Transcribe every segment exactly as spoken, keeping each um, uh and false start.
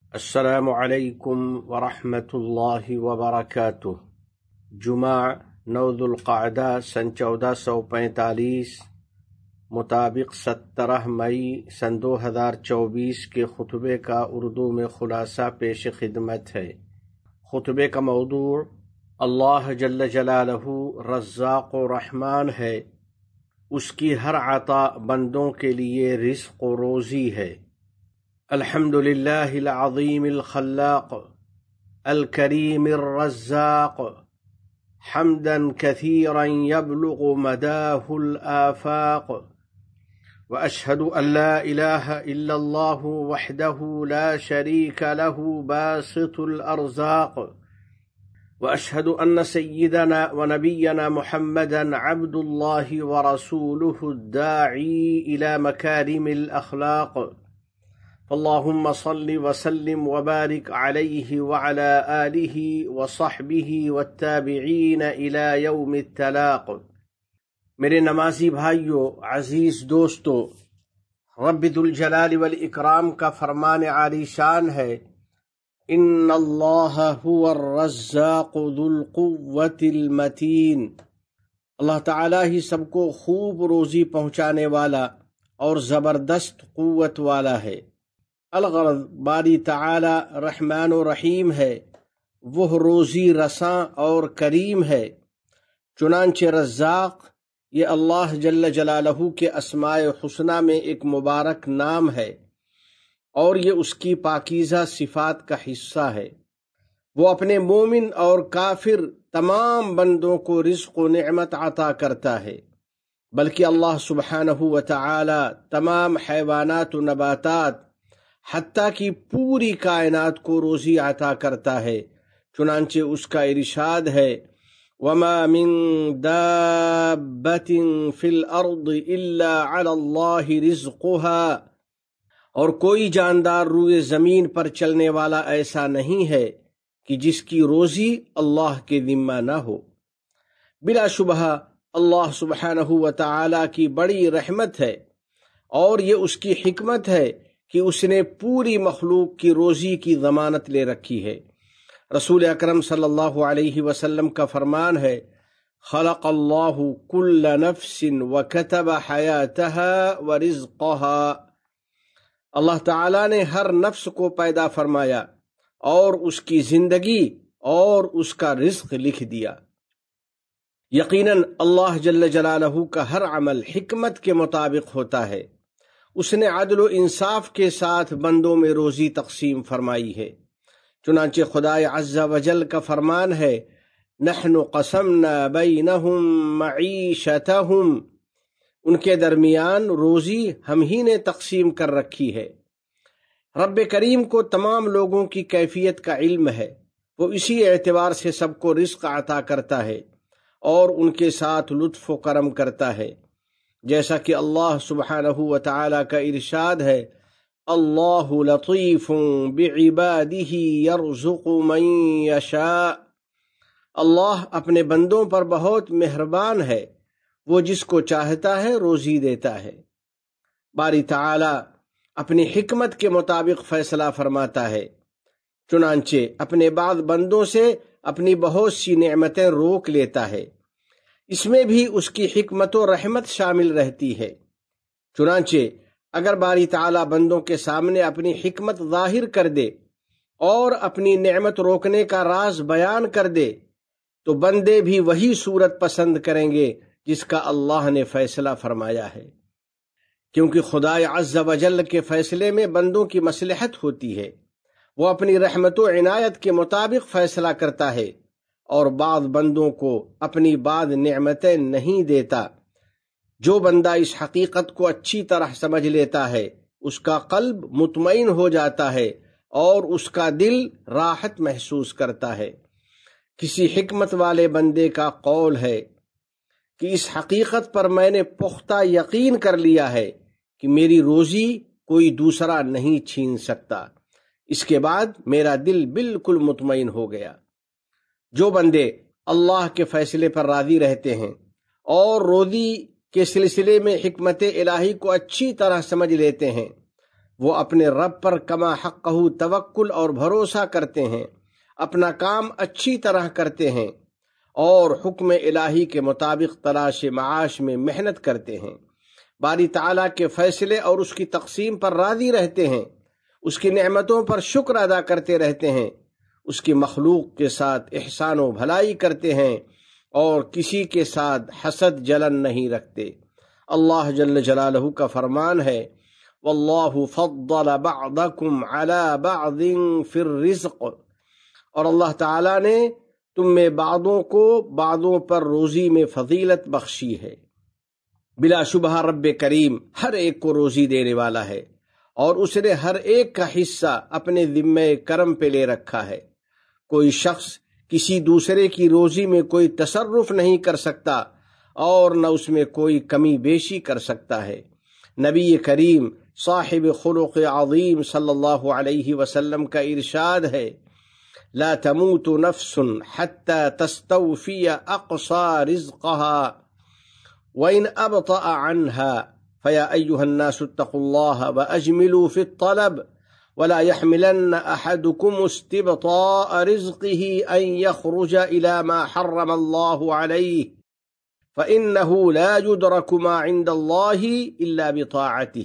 السلام علیکم ورحمۃ اللہ وبرکاتہ۔ جمعہ نو ذوالقعدہ سن چودہ سو پینتالیس مطابق سترہ مئی سن دو ہزار چوبیس کے خطبے کا اردو میں خلاصہ پیش خدمت ہے۔ خطبے کا موضوع اللہ جل جلالہ رزاق و رحمان ہے، اس کی ہر عطا بندوں کے لیے رزق و روزی ہے۔ الحمد للہ العظیم الخلاق الکریم الرزاق حمدا کثیرا یبلغ مداہ الآفاق، واشہد ان لا الہ الا اللہ وحدہ لا شریک لہ باسط الارزاق، واشہد ان سیدنا ونبینا محمدا عبد اللہ ورسولہ الداعی الى مکارم الاخلاق، اللهم صل وسلم وبارك عليه وعلى آله وصحبه والتابعين إلى يوم التلاق۔ میرے نمازی بھائیو، عزیز دوستو، رب ذوالجلال والاکرام کا فرمان عالی شان ہے، ان اللہ هو الرزاق ذو القوة المتین۔ اللہ تعالی ہی سب کو خوب روزی پہنچانے والا اور زبردست قوت والا ہے۔ الغرض باری تعالی رحمان و رحیم ہے، وہ روزی رساں اور کریم ہے۔ چنانچہ رزاق یہ اللہ جل جلالہ کے اسماء حسنی میں ایک مبارک نام ہے اور یہ اس کی پاکیزہ صفات کا حصہ ہے۔ وہ اپنے مومن اور کافر تمام بندوں کو رزق و نعمت عطا کرتا ہے، بلکہ اللہ سبحانہ و تعالی تمام حیوانات و نباتات حتیٰ کہ پوری کائنات کو روزی عطا کرتا ہے۔ چنانچہ اس کا ارشاد ہے، وَمَا مِن دَابَّةٍ فِي الْأَرْضِ إِلَّا عَلَى اللَّهِ رِزْقُهَا، اور کوئی جاندار روئے زمین پر چلنے والا ایسا نہیں ہے کہ جس کی روزی اللہ کے ذمہ نہ ہو۔ بلا شبہ اللہ سبحانہ و تعالی کی بڑی رحمت ہے اور یہ اس کی حکمت ہے کہ اس نے پوری مخلوق کی روزی کی ضمانت لے رکھی ہے۔ رسول اکرم صلی اللہ علیہ وسلم کا فرمان ہے، خلق اللہ کل نفس وکتب حیاتها ورزقها۔ اللہ تعالی نے ہر نفس کو پیدا فرمایا اور اس کی زندگی اور اس کا رزق لکھ دیا۔ یقیناً اللہ جل جلالہ کا ہر عمل حکمت کے مطابق ہوتا ہے۔ اس نے عدل و انصاف کے ساتھ بندوں میں روزی تقسیم فرمائی ہے۔ چنانچہ خدائے عز و جل کا فرمان ہے، نحن قسمنا بینہم معیشتہم، ان کے درمیان روزی ہم ہی نے تقسیم کر رکھی ہے۔ رب کریم کو تمام لوگوں کی کیفیت کا علم ہے، وہ اسی اعتبار سے سب کو رزق عطا کرتا ہے اور ان کے ساتھ لطف و کرم کرتا ہے، جیسا کہ اللہ سبحانہ و تعالی کا ارشاد ہے، اللہ لطیف بعبادہ یرزق من یشاء۔ اللہ اپنے بندوں پر بہت مہربان ہے، وہ جس کو چاہتا ہے روزی دیتا ہے۔ باری تعالی اپنی حکمت کے مطابق فیصلہ فرماتا ہے، چنانچہ اپنے بعض بندوں سے اپنی بہت سی نعمتیں روک لیتا ہے، اس میں بھی اس کی حکمت و رحمت شامل رہتی ہے۔ چنانچہ اگر باری تعالی بندوں کے سامنے اپنی حکمت ظاہر کر دے اور اپنی نعمت روکنے کا راز بیان کر دے تو بندے بھی وہی صورت پسند کریں گے جس کا اللہ نے فیصلہ فرمایا ہے، کیونکہ خدائے عز و جل کے فیصلے میں بندوں کی مصلحت ہوتی ہے۔ وہ اپنی رحمت و عنایت کے مطابق فیصلہ کرتا ہے اور بعض بندوں کو اپنی بعض نعمتیں نہیں دیتا۔ جو بندہ اس حقیقت کو اچھی طرح سمجھ لیتا ہے، اس کا قلب مطمئن ہو جاتا ہے اور اس کا دل راحت محسوس کرتا ہے۔ کسی حکمت والے بندے کا قول ہے کہ اس حقیقت پر میں نے پختہ یقین کر لیا ہے کہ میری روزی کوئی دوسرا نہیں چھین سکتا، اس کے بعد میرا دل بالکل مطمئن ہو گیا۔ جو بندے اللہ کے فیصلے پر راضی رہتے ہیں اور روزی کے سلسلے میں حکمت الہی کو اچھی طرح سمجھ لیتے ہیں، وہ اپنے رب پر کما حقہ توکل اور بھروسہ کرتے ہیں، اپنا کام اچھی طرح کرتے ہیں اور حکم الہی کے مطابق تلاش معاش میں محنت کرتے ہیں، باری تعالیٰ کے فیصلے اور اس کی تقسیم پر راضی رہتے ہیں، اس کی نعمتوں پر شکر ادا کرتے رہتے ہیں، اس کی مخلوق کے ساتھ احسان و بھلائی کرتے ہیں اور کسی کے ساتھ حسد جلن نہیں رکھتے۔ اللہ جل جلالہ کا فرمان ہے، واللہ فضل بعضکم علی بعض فی الرزق، اور اللہ تعالیٰ نے تم میں بعضوں کو بعضوں پر روزی میں فضیلت بخشی ہے۔ بلا شبہ رب کریم ہر ایک کو روزی دینے والا ہے اور اس نے ہر ایک کا حصہ اپنے ذمہ کرم پہ لے رکھا ہے۔ کوئی شخص کسی دوسرے کی روزی میں کوئی تصرف نہیں کر سکتا اور نہ اس میں کوئی کمی بیشی کر سکتا ہے۔ نبی کریم صاحب خلق عظیم صلی اللہ علیہ وسلم کا ارشاد ہے، لا تموت نفس حتى تستوفی اقصى رزقها وإن أبطأ عنها فيا أيها الناس اتقوا الله وأجملوا في الطلب ولا يحملن أحدكم استبطاء رزقه أن يخرج إلى ما حرم الله عليه فإنه لا يدرك ما عند الله إلا بطاعته۔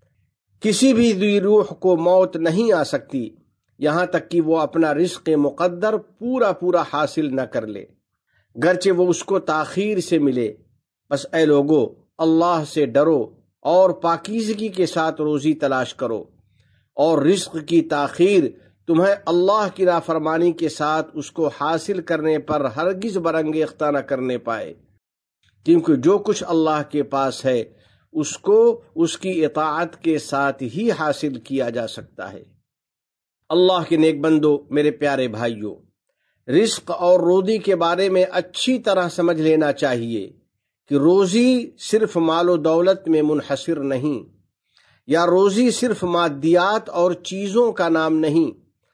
کسی بھی ذی روح کو موت نہیں آ سکتی یہاں تک کہ وہ اپنا رزق مقدر پورا پورا حاصل نہ کر لے، گرچہ وہ اس کو تاخیر سے ملے۔ بس اے لوگو، اللہ سے ڈرو اور پاکیزگی کے ساتھ روزی تلاش کرو، اور رزق کی تاخیر تمہیں اللہ کی نافرمانی کے ساتھ اس کو حاصل کرنے پر ہرگز برانگیختہ نہ کرنے پائے، کیونکہ جو کچھ اللہ کے پاس ہے اس کو اس کی اطاعت کے ساتھ ہی حاصل کیا جا سکتا ہے۔ اللہ کے نیک بندو، میرے پیارے بھائیوں، رزق اور روزی کے بارے میں اچھی طرح سمجھ لینا چاہیے کہ روزی صرف مال و دولت میں منحصر نہیں، یا روزی صرف مادیات اور چیزوں کا نام نہیں،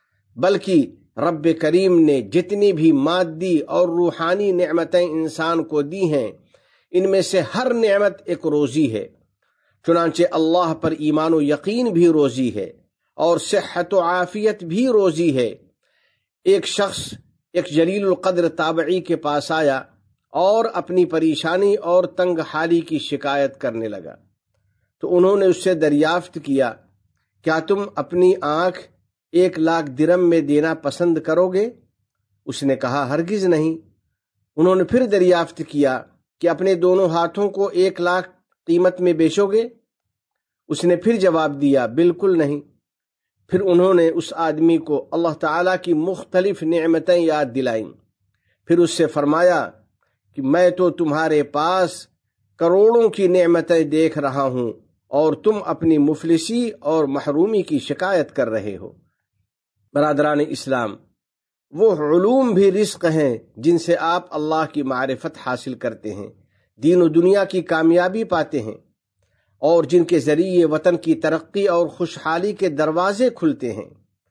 بلکہ رب کریم نے جتنی بھی مادی اور روحانی نعمتیں انسان کو دی ہیں، ان میں سے ہر نعمت ایک روزی ہے۔ چنانچہ اللہ پر ایمان و یقین بھی روزی ہے اور صحت و عافیت بھی روزی ہے۔ ایک شخص ایک جلیل القدر تابعی کے پاس آیا اور اپنی پریشانی اور تنگ حالی کی شکایت کرنے لگا، تو انہوں نے اس سے دریافت کیا، کیا تم اپنی آنکھ ایک لاکھ درم میں دینا پسند کرو گے؟ اس نے کہا، ہرگز نہیں۔ انہوں نے پھر دریافت کیا کہ اپنے دونوں ہاتھوں کو ایک لاکھ قیمت میں بیچو گے؟ اس نے پھر جواب دیا، بالکل نہیں۔ پھر انہوں نے اس آدمی کو اللہ تعالیٰ کی مختلف نعمتیں یاد دلائیں، پھر اس سے فرمایا کہ میں تو تمہارے پاس کروڑوں کی نعمتیں دیکھ رہا ہوں اور تم اپنی مفلسی اور محرومی کی شکایت کر رہے ہو۔ برادران اسلام، وہ علوم بھی رزق ہیں جن سے آپ اللہ کی معرفت حاصل کرتے ہیں، دین و دنیا کی کامیابی پاتے ہیں، اور جن کے ذریعے وطن کی ترقی اور خوشحالی کے دروازے کھلتے ہیں۔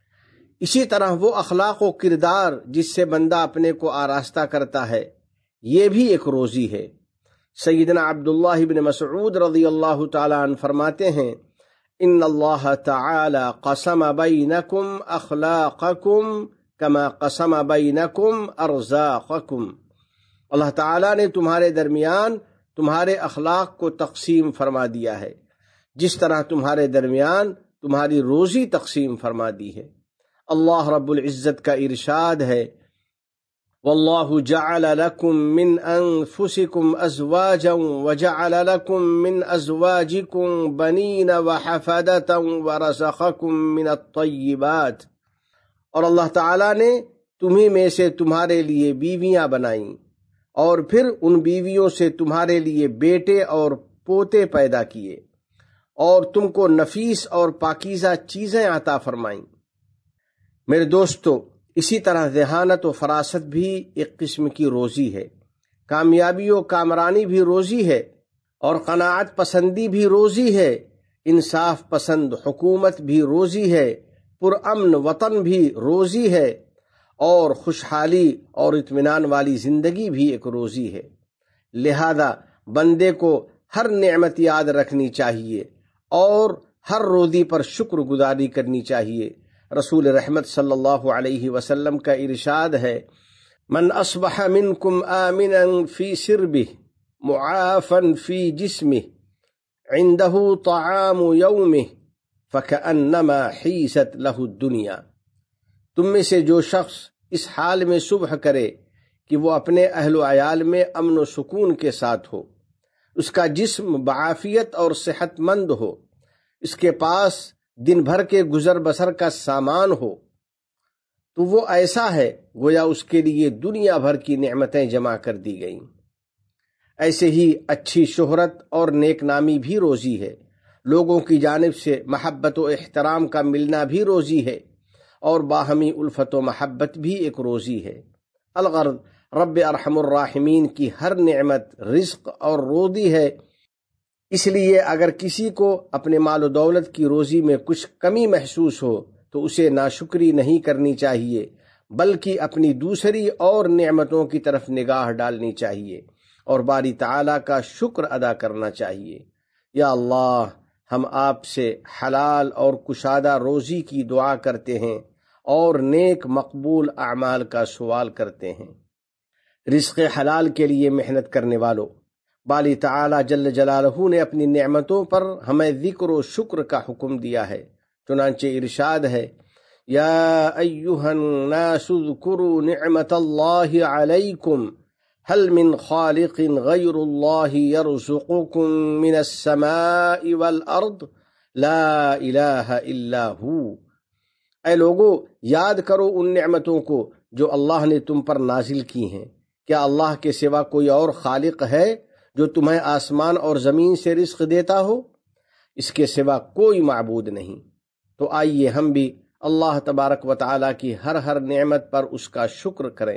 اسی طرح وہ اخلاق و کردار جس سے بندہ اپنے کو آراستہ کرتا ہے، یہ بھی ایک روزی ہے۔ سیدنا عبداللہ بن مسعود رضی اللہ تعالیٰ عنہ فرماتے ہیں، ان اللہ تعالی قسم بینکم اخلاقکم کما قسم بینکم ارزاقکم۔ اللہ تعالیٰ نے تمہارے درمیان تمہارے اخلاق کو تقسیم فرما دیا ہے، جس طرح تمہارے درمیان تمہاری روزی تقسیم فرما دی ہے۔ اللہ رب العزت کا ارشاد ہے، واللہ جعل لکم من انفسکم ازواجا وجعل لکم من ازواجکم بنین وحفدتا ورزقکم من الطیبات، اور اللہ تعالیٰ نے تمہیں میں سے تمہارے لیے بیویاں بنائیں اور پھر ان بیویوں سے تمہارے لیے بیٹے اور پوتے پیدا کیے اور تم کو نفیس اور پاکیزہ چیزیں عطا فرمائیں۔ میرے دوستو، اسی طرح ذہانت و فراست بھی ایک قسم کی روزی ہے، کامیابی و کامرانی بھی روزی ہے، اور قناعت پسندی بھی روزی ہے، انصاف پسند حکومت بھی روزی ہے، پرامن وطن بھی روزی ہے، اور خوشحالی اور اطمینان والی زندگی بھی ایک روزی ہے۔ لہذا بندے کو ہر نعمت یاد رکھنی چاہیے اور ہر روزی پر شکر گزاری کرنی چاہیے۔ رسول رحمت صلی اللہ علیہ وسلم کا ارشاد ہے، من اصبح منکم آمنا فی سربہ معافا فی جسمہ عنده طعام یومہ فکأنما حیست لہ الدنیا۔ تم میں سے جو شخص اس حال میں صبح کرے کہ وہ اپنے اہل و عیال میں امن و سکون کے ساتھ ہو، اس کا جسم بعافیت اور صحت مند ہو، اس کے پاس دن بھر کے گزر بسر کا سامان ہو، تو وہ ایسا ہے گویا اس کے لیے دنیا بھر کی نعمتیں جمع کر دی گئیں۔ ایسے ہی اچھی شہرت اور نیک نامی بھی روزی ہے، لوگوں کی جانب سے محبت و احترام کا ملنا بھی روزی ہے، اور باہمی الفت و محبت بھی ایک روزی ہے۔ الغرض رب ارحم الراحمین کی ہر نعمت رزق اور روزی ہے، اس لیے اگر کسی کو اپنے مال و دولت کی روزی میں کچھ کمی محسوس ہو تو اسے ناشکری نہیں کرنی چاہیے، بلکہ اپنی دوسری اور نعمتوں کی طرف نگاہ ڈالنی چاہیے اور باری تعالیٰ کا شکر ادا کرنا چاہیے۔ یا اللہ، ہم آپ سے حلال اور کشادہ روزی کی دعا کرتے ہیں اور نیک مقبول اعمال کا سوال کرتے ہیں۔ رزق حلال کے لیے محنت کرنے والوں، باری تعالیٰ جل جلالہ نے اپنی نعمتوں پر ہمیں ذکر و شکر کا حکم دیا ہے، چنانچہ ارشاد ہے، یا ایہا الناس اذکروا نعمت اللہ علیکم هل من خالق غیر اللہ یرزقکم من السماء والارض لا الہ الا ہو۔ اے لوگو، یاد کرو ان نعمتوں کو جو اللہ نے تم پر نازل کی ہیں۔ کیا اللہ کے سوا کوئی اور خالق ہے جو تمہیں آسمان اور زمین سے رزق دیتا ہو؟ اس کے سوا کوئی معبود نہیں۔ تو آئیے ہم بھی اللہ تبارک و تعالیٰ کی ہر ہر نعمت پر اس کا شکر کریں،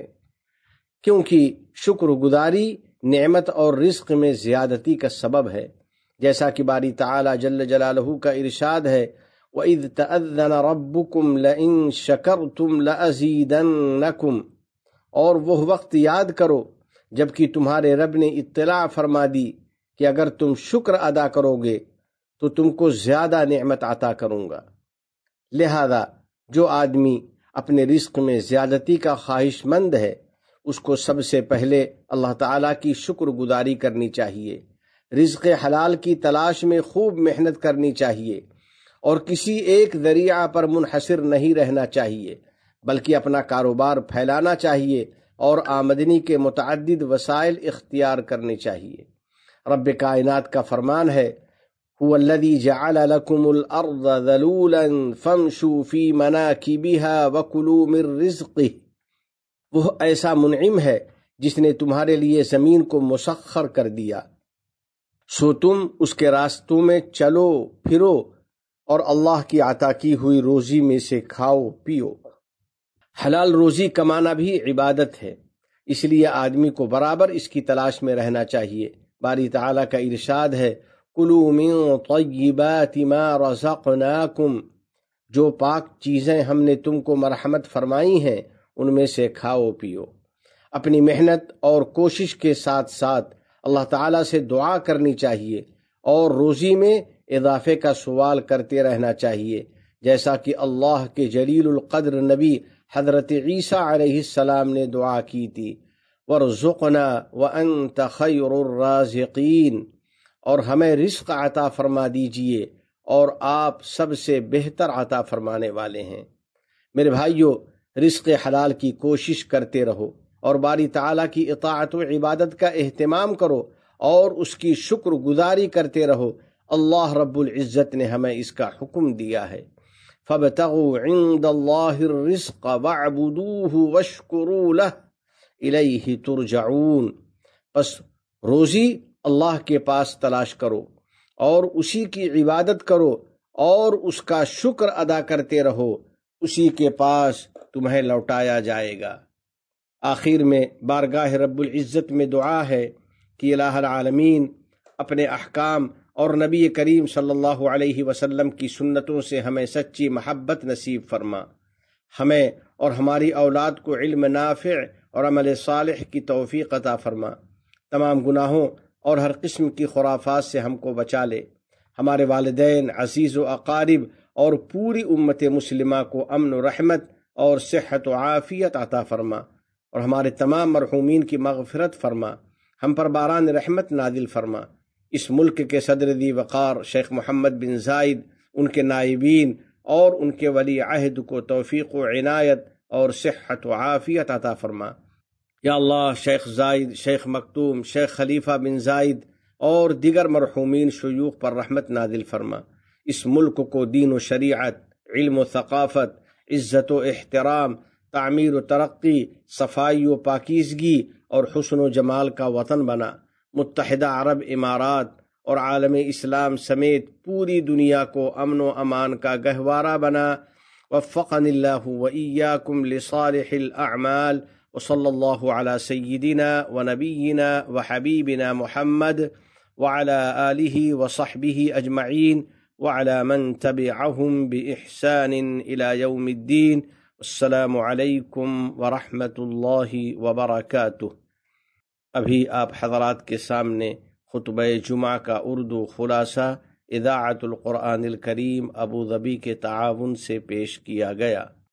کیونکہ شکر گزاری نعمت اور رزق میں زیادتی کا سبب ہے، جیسا کہ باری تعالیٰ جل جلالہ کا ارشاد ہے، وَإِذْ تَأَذَّنَ رَبُّكُمْ لَئِن شَكَرْتُمْ لَأَزِيدَنَّكُمْ، اور وہ وقت یاد کرو جبکہ تمہارے رب نے اطلاع فرما دی کہ اگر تم شکر ادا کرو گے تو تم کو زیادہ نعمت عطا کروں گا۔ لہذا جو آدمی اپنے رزق میں زیادتی کا خواہش مند ہے، اس کو سب سے پہلے اللہ تعالیٰ کی شکر گزاری کرنی چاہیے، رزق حلال کی تلاش میں خوب محنت کرنی چاہیے، اور کسی ایک ذریعہ پر منحصر نہیں رہنا چاہیے، بلکہ اپنا کاروبار پھیلانا چاہیے اور آمدنی کے متعدد وسائل اختیار کرنے چاہیے۔ رب کائنات کا فرمان ہے، هو الذی جعل لکم الارض ذلولا فامشوا فی مناکبها وکلوا من رزقہ۔ وہ ایسا منعم ہے جس نے تمہارے لیے زمین کو مسخر کر دیا، سو تم اس کے راستوں میں چلو پھرو اور اللہ کی عطا کی ہوئی روزی میں سے کھاؤ پیو۔ حلال روزی کمانا بھی عبادت ہے، اس لیے آدمی کو برابر اس کی تلاش میں رہنا چاہیے۔ باری تعالیٰ کا ارشاد ہے، کلوا من طیبات ما رزقناکم، جو پاک چیزیں ہم نے تم کو مرحمت فرمائی ہیں ان میں سے کھاؤ پیو۔ اپنی محنت اور کوشش کے ساتھ ساتھ اللہ تعالیٰ سے دعا کرنی چاہیے اور روزی میں اضافے کا سوال کرتے رہنا چاہیے، جیسا کہ اللہ کے جلیل القدر نبی حضرت عیسیٰ علیہ السلام نے دعا کی تھی، وَارْزُقْنَا وَأَنْتَ خَيْرُ الرَّازِقِينَ، اور ہمیں رزق عطا فرما دیجئے اور آپ سب سے بہتر عطا فرمانے والے ہیں۔ میرے بھائیو، رزق حلال کی کوشش کرتے رہو اور باری تعالیٰ کی اطاعت و عبادت کا اہتمام کرو اور اس کی شکر گزاری کرتے رہو۔ اللہ رب العزت نے ہمیں اس کا حکم دیا ہے، فَابْتَغُوا عِندَ اللَّهِ الرِّزْقَ وَاعْبُدُوهُ وَاشْكُرُوا لَهُ إِلَيْهِ تُرْجَعُونَ۔ پس روزی اللہ کے پاس تلاش کرو اور اسی کی عبادت کرو اور اس کا شکر ادا کرتے رہو، اسی کے پاس تمہیں لوٹایا جائے گا۔ آخر میں بارگاہ رب العزت میں دعا ہے کہ الہ العالمین اپنے احکام اور نبی کریم صلی اللہ علیہ وسلم کی سنتوں سے ہمیں سچی محبت نصیب فرما، ہمیں اور ہماری اولاد کو علم نافع اور عمل صالح کی توفیق عطا فرما، تمام گناہوں اور ہر قسم کی خرافات سے ہم کو بچا لے، ہمارے والدین، عزیز و اقارب اور پوری امت مسلمہ کو امن و رحمت اور صحت و عافیت عطا فرما، اور ہمارے تمام مرحومین کی مغفرت فرما، ہم پر باران رحمت نازل فرما۔ اس ملک کے صدر ذی وقار شیخ محمد بن زائد، ان کے نائبین اور ان کے ولی عہد کو توفیق و عنایت اور صحت و عافیت عطا فرما۔ یا اللہ، شیخ زائد، شیخ مکتوم، شیخ خلیفہ بن زائد اور دیگر مرحومین شیوخ پر رحمت نازل فرما۔ اس ملک کو دین و شریعت، علم و ثقافت، عزت و احترام، تعمیر و ترقی، صفائی و پاکیزگی اور حسن و جمال کا وطن بنا۔ متحدہ عرب امارات اور عالم اسلام سمیت پوری دنیا کو امن و امان کا گہوارہ بنا۔ وفقنی اللہ و ایاکم لصالح الاعمال، وصلی اللہ علی سیدنا و نبینا و حبیبنا محمد وعلى آلہ وصحبہ اجمعین وعلى من تبعهم بإحسان إلى يوم الدین۔ السلام علیکم ورحمۃ اللہ وبرکاتہ۔ ابھی آپ حضرات کے سامنے خطبہ جمعہ کا اردو خلاصہ اذاعت القرآن الکریم ابوظبی کے تعاون سے پیش کیا گیا۔